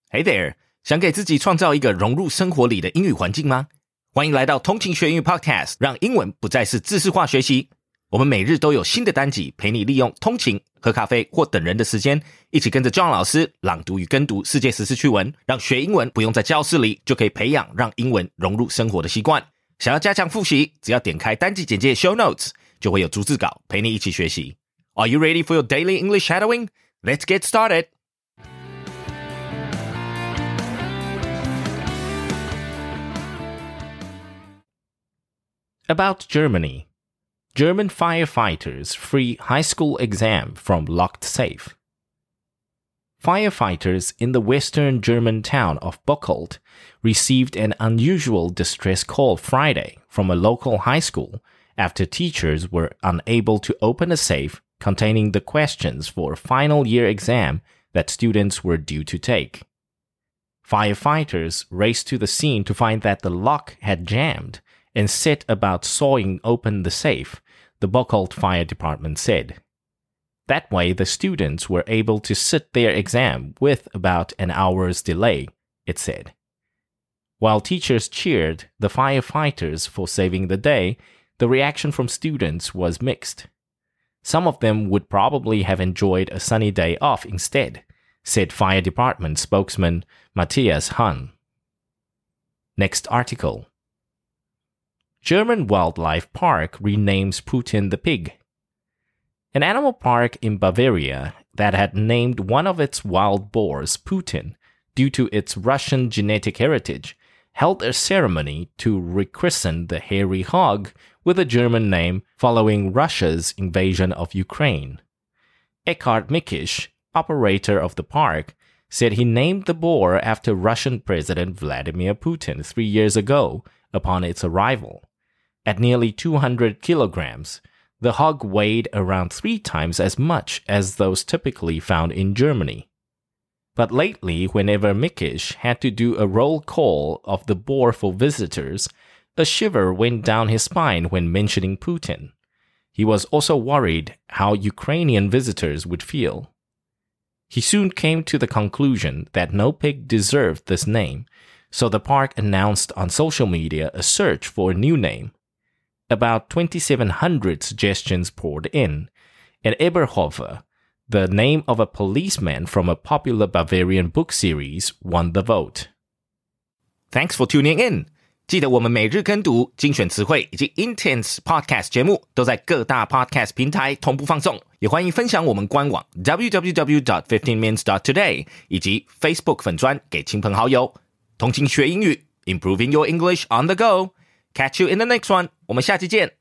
Hey there， 想给自己创造一个融入生活里的英语环境吗？欢迎来到通勤学英语 Podcast， 让英文不再是知识化学习。我们每日都有新的单集，陪你利用通勤、喝咖啡或等人的时间，一起跟着 John 老师朗读与跟读世界时事趣闻，让学英文不用在教室里，就可以培养让英文融入生活的习惯。想要加强复习，只要点开单集简介 Show Notes， 就会有逐字稿陪你一起学习。Are you ready for your daily English shadowing? Let's get started.About Germany. German firefighters free high school exam from locked safe. Firefighters in the western German town of Bocholt received an unusual distress call Friday from a local high school after teachers were unable to open a safe containing the questions for a final year exam that students were due to take. Firefighters raced to the scene to find that the lock had jammed.and set about sawing open the safe, the Bocholt Fire Department said. That way, the students were able to sit their exam with about an hour's delay, it said. While teachers cheered the firefighters for saving the day, the reaction from students was mixed. Some of them would probably have enjoyed a sunny day off instead, said Fire Department spokesman Matthias Hahn. Next article.German wildlife park renames Putin the pig. An animal park in Bavaria that had named one of its wild boars Putin due to its Russian genetic heritage held a ceremony to rechristen the hairy hog with a German name following Russia's invasion of Ukraine. Eckhard Mikisch, operator of the park, said he named the boar after Russian President Vladimir Putin 3 years ago upon its arrival.At nearly 200 kilograms, the hog weighed around 3 times as much as those typically found in Germany. But lately, whenever Mikisch had to do a roll call of the boar for visitors, a shiver went down his spine when mentioning Putin. He was also worried how Ukrainian visitors would feel. He soon came to the conclusion that no pig deserved this name, so the park announced on social media a search for a new name.About 2,700 suggestions poured in, and Eberhofer, the name of a policeman from a popular Bavarian book series, won the vote. Thanks for tuning in. 记得我们每日跟读、精选词汇以及 Intense Podcast 节目都在各大 Podcast 平台同步放送，也欢迎分享我们官网 www.15minutes.today 以及 Facebook 粉专给亲朋好友。通勤学英语 ，Improving your English on the go.Catch you in the next one. 我们下期见。